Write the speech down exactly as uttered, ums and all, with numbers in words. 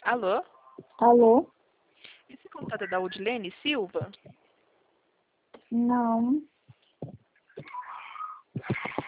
Alô? Alô? Esse contato é da Udilene Silva? Não.